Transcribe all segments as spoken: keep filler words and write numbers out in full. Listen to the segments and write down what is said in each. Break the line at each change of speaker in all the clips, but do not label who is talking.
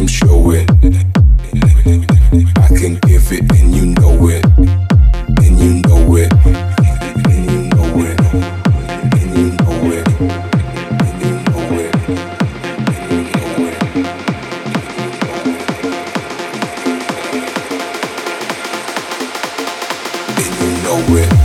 come show it. I can give it and you know it. And you know it. And you know it. And you know it. And you know it. And you know it. And you know it.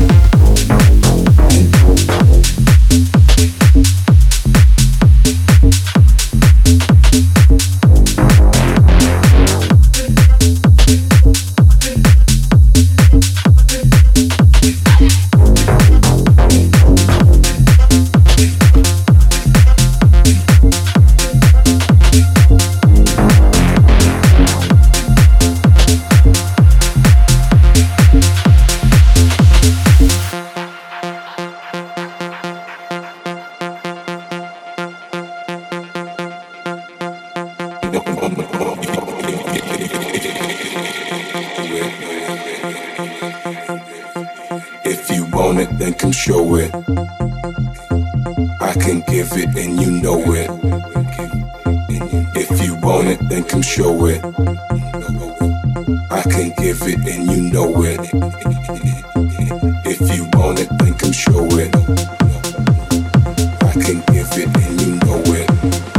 If you want it, then come show it. I can give it and you know it. If you want it, then come show it. I can give it and you know it. If you want it, then come show it. I can give it and you know it.